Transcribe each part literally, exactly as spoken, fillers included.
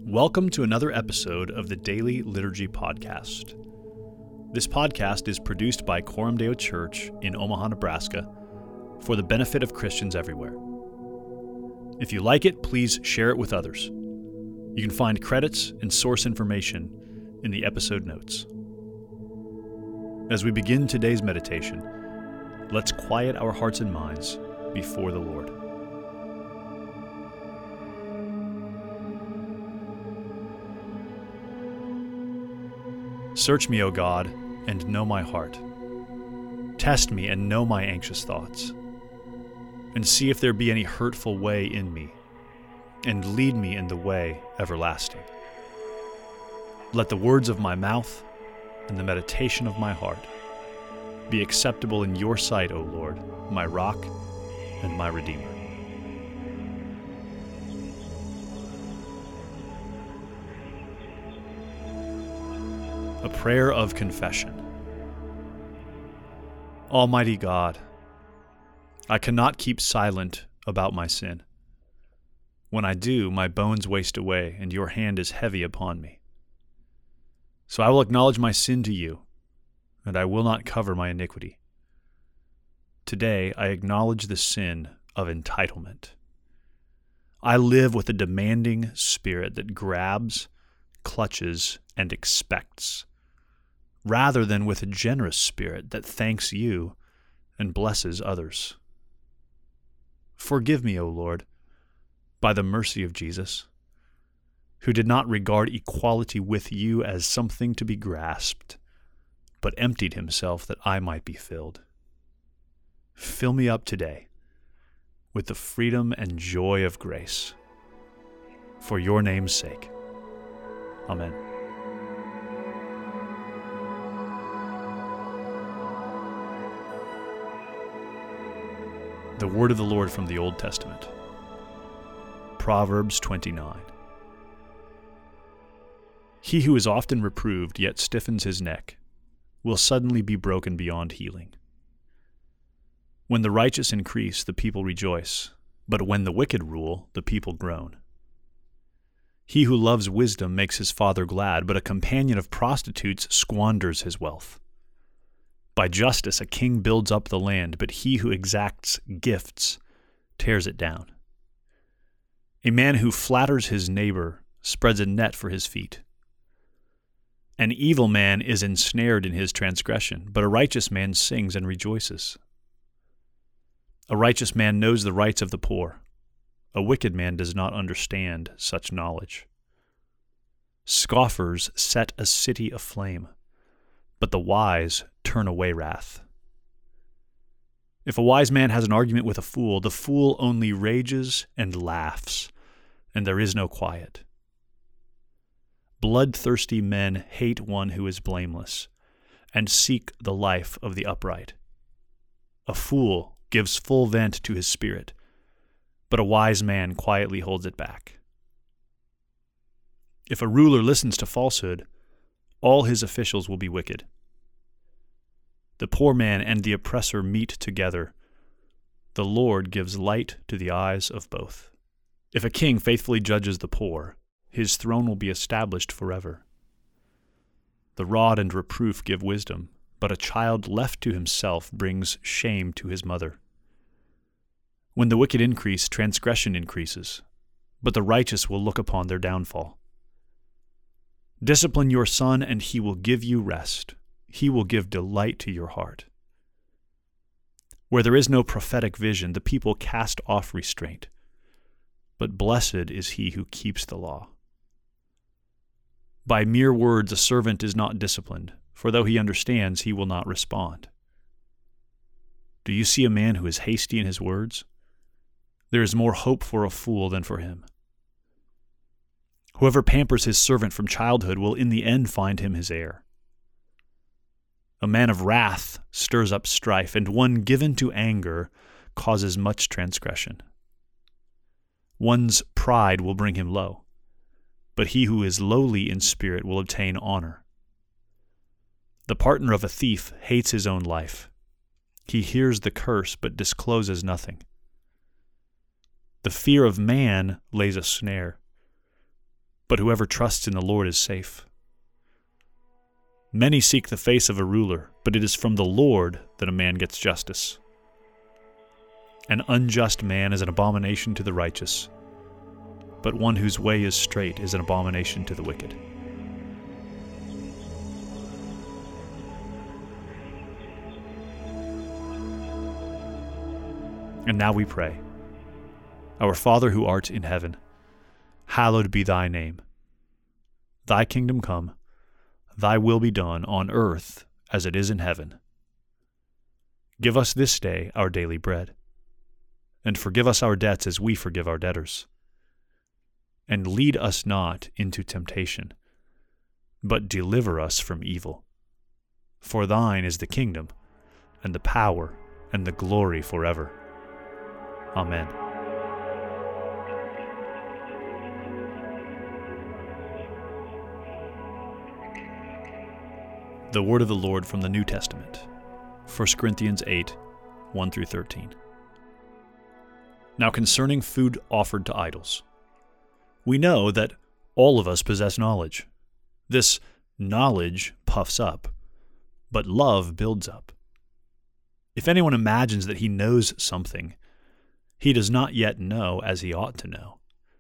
Welcome to another episode of the Daily Liturgy Podcast. This podcast is produced by Coram Deo Church in Omaha, Nebraska, for the benefit of Christians everywhere. If you like it, please share it with others. You can find credits and source information in the episode notes. As we begin today's meditation, let's quiet our hearts and minds before the Lord. Search me, O God, and know my heart. Test me and know my anxious thoughts, and see if there be any hurtful way in me, and lead me in the way everlasting. Let the words of my mouth and the meditation of my heart be acceptable in your sight, O Lord, my rock and my redeemer. A prayer of confession. Almighty God, I cannot keep silent about my sin. When I do, my bones waste away, and your hand is heavy upon me. So I will acknowledge my sin to you, and I will not cover my iniquity. Today I acknowledge the sin of entitlement. I live with a demanding spirit that grabs, clutches, and expects, rather than with a generous spirit that thanks you and blesses others. Forgive me, O Lord, by the mercy of Jesus, who did not regard equality with you as something to be grasped, but emptied himself that I might be filled. Fill me up today with the freedom and joy of grace, for your name's sake. Amen. The word of the Lord from the Old Testament. Proverbs twenty-nine. He who is often reproved yet stiffens his neck will suddenly be broken beyond healing. When the righteous increase, the people rejoice, but when the wicked rule, the people groan. He who loves wisdom makes his father glad, but a companion of prostitutes squanders his wealth. By justice a king builds up the land, but he who exacts gifts tears it down. A man who flatters his neighbor spreads a net for his feet. An evil man is ensnared in his transgression, but a righteous man sings and rejoices. A righteous man knows the rights of the poor. A wicked man does not understand such knowledge. Scoffers set a city aflame, but the wise turn away wrath. If a wise man has an argument with a fool, the fool only rages and laughs, and there is no quiet. Bloodthirsty men hate one who is blameless, and seek the life of the upright. A fool gives full vent to his spirit, but a wise man quietly holds it back. If a ruler listens to falsehood, all his officials will be wicked. The poor man and the oppressor meet together. The Lord gives light to the eyes of both. If a king faithfully judges the poor, his throne will be established forever. The rod and reproof give wisdom, but a child left to himself brings shame to his mother. When the wicked increase, transgression increases, but the righteous will look upon their downfall. Discipline your son, and he will give you rest. He will give delight to your heart. Where there is no prophetic vision, the people cast off restraint, but blessed is he who keeps the law. By mere words a servant is not disciplined, for though he understands, he will not respond. Do you see a man who is hasty in his words? There is more hope for a fool than for him. Whoever pampers his servant from childhood will in the end find him his heir. A man of wrath stirs up strife, and one given to anger causes much transgression. One's pride will bring him low, but he who is lowly in spirit will obtain honor. The partner of a thief hates his own life. He hears the curse but discloses nothing. The fear of man lays a snare, but whoever trusts in the Lord is safe. Many seek the face of a ruler, but it is from the Lord that a man gets justice. An unjust man is an abomination to the righteous, but one whose way is straight is an abomination to the wicked. And now we pray. Our Father who art in heaven, hallowed be thy name. Thy kingdom come, thy will be done on earth as it is in heaven. Give us this day our daily bread, and forgive us our debts as we forgive our debtors. And lead us not into temptation, but deliver us from evil. For thine is the kingdom, and the power, and the glory forever. Amen. The word of the Lord from the New Testament, First Corinthians eight, one through thirteen. Now concerning food offered to idols, we know that all of us possess knowledge. This knowledge puffs up, but love builds up. If anyone imagines that he knows something, he does not yet know as he ought to know.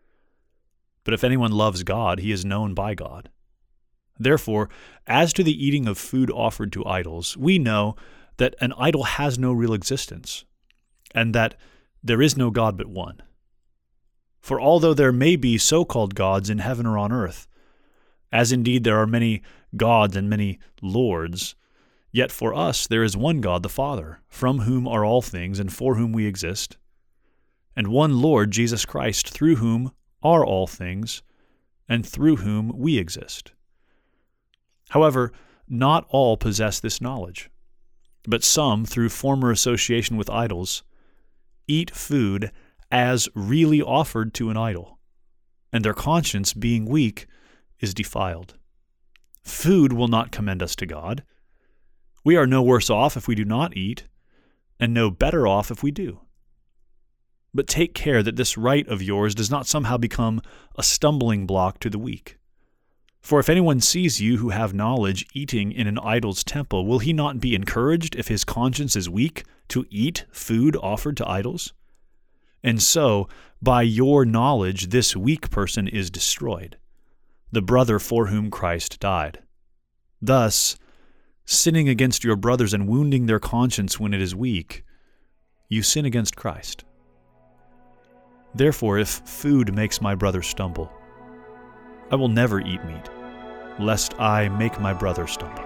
But if anyone loves God, he is known by God. Therefore, as to the eating of food offered to idols, we know that an idol has no real existence, and that there is no God but one. For although there may be so-called gods in heaven or on earth, as indeed there are many gods and many lords, yet for us there is one God, the Father, from whom are all things and for whom we exist, and one Lord, Jesus Christ, through whom are all things and through whom we exist. However, not all possess this knowledge, but some, through former association with idols, eat food as really offered to an idol, and their conscience, being weak, is defiled. Food will not commend us to God. We are no worse off if we do not eat, and no better off if we do. But take care that this right of yours does not somehow become a stumbling block to the weak. For if anyone sees you who have knowledge eating in an idol's temple, will he not be encouraged, if his conscience is weak, to eat food offered to idols? And so, by your knowledge, this weak person is destroyed, the brother for whom Christ died. Thus, sinning against your brothers and wounding their conscience when it is weak, you sin against Christ. Therefore, if food makes my brother stumble, I will never eat meat, lest I make my brother stumble.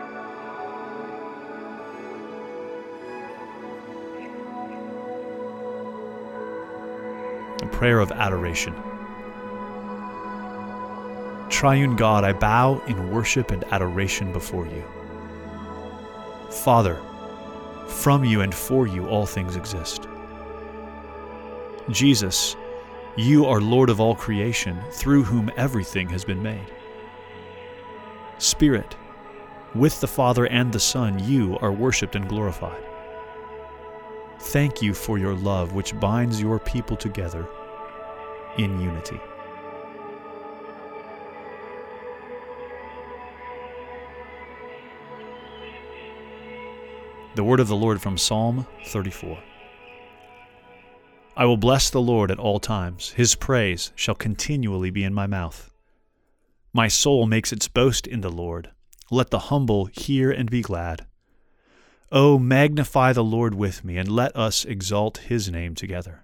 A prayer of adoration. Triune God, I bow in worship and adoration before you. Father, from you and for you all things exist. Jesus, you are Lord of all creation, through whom everything has been made. Spirit, with the Father and the Son, you are worshipped and glorified. Thank you for your love, which binds your people together in unity. The word of the Lord from Psalm thirty-four. I will bless the Lord at all times. His praise shall continually be in my mouth. My soul makes its boast in the Lord. Let the humble hear and be glad. O magnify the Lord with me, and let us exalt his name together.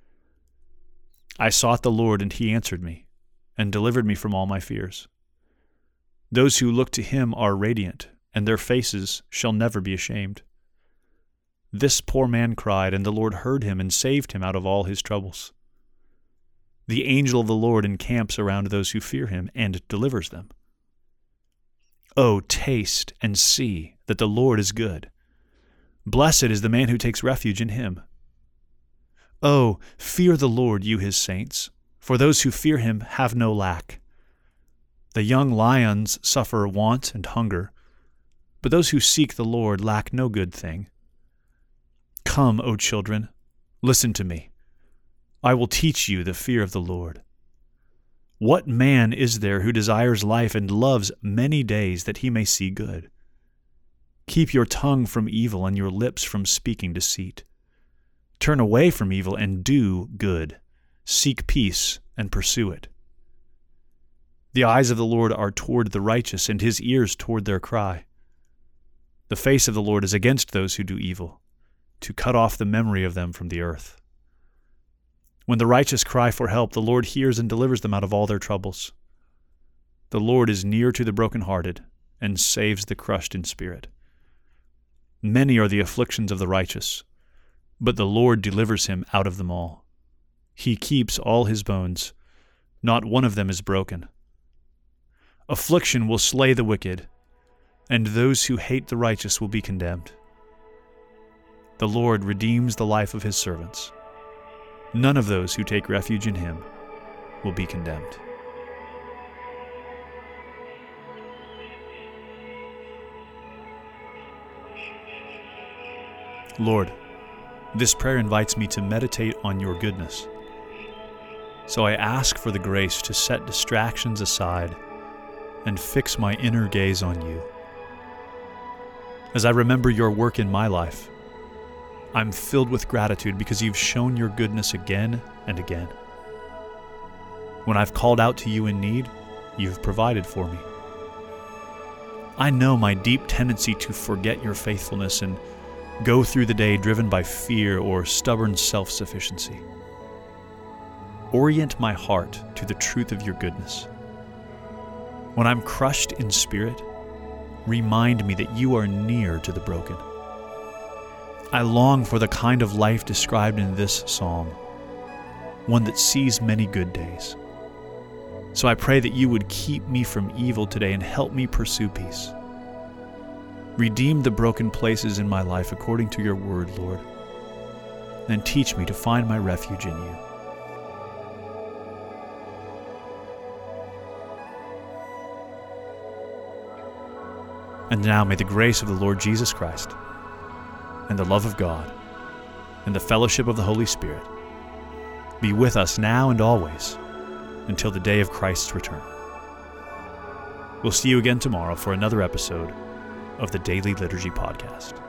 I sought the Lord, and he answered me, and delivered me from all my fears. Those who look to him are radiant, and their faces shall never be ashamed. This poor man cried, and the Lord heard him and saved him out of all his troubles. The angel of the Lord encamps around those who fear him and delivers them. Oh, taste and see that the Lord is good. Blessed is the man who takes refuge in him. Oh, fear the Lord, you his saints, for those who fear him have no lack. The young lions suffer want and hunger, but those who seek the Lord lack no good thing. Come, O children, listen to me. I will teach you the fear of the Lord. What man is there who desires life and loves many days that he may see good? Keep your tongue from evil and your lips from speaking deceit. Turn away from evil and do good. Seek peace and pursue it. The eyes of the Lord are toward the righteous, and his ears toward their cry. The face of the Lord is against those who do evil, to cut off the memory of them from the earth. When the righteous cry for help, the Lord hears and delivers them out of all their troubles. The Lord is near to the brokenhearted and saves the crushed in spirit. Many are the afflictions of the righteous, but the Lord delivers him out of them all. He keeps all his bones, not one of them is broken. Affliction will slay the wicked, and those who hate the righteous will be condemned. The Lord redeems the life of his servants. None of those who take refuge in him will be condemned. Lord, this prayer invites me to meditate on your goodness. So I ask for the grace to set distractions aside and fix my inner gaze on you. As I remember your work in my life, I'm filled with gratitude because you've shown your goodness again and again. When I've called out to you in need, you've provided for me. I know my deep tendency to forget your faithfulness and go through the day driven by fear or stubborn self-sufficiency. Orient my heart to the truth of your goodness. When I'm crushed in spirit, remind me that you are near to the broken. I long for the kind of life described in this psalm, one that sees many good days. So I pray that you would keep me from evil today and help me pursue peace. Redeem the broken places in my life according to your word, Lord, and teach me to find my refuge in you. And now may the grace of the Lord Jesus Christ, and the love of God, and the fellowship of the Holy Spirit be with us now and always until the day of Christ's return. We'll see you again tomorrow for another episode of the Daily Liturgy Podcast.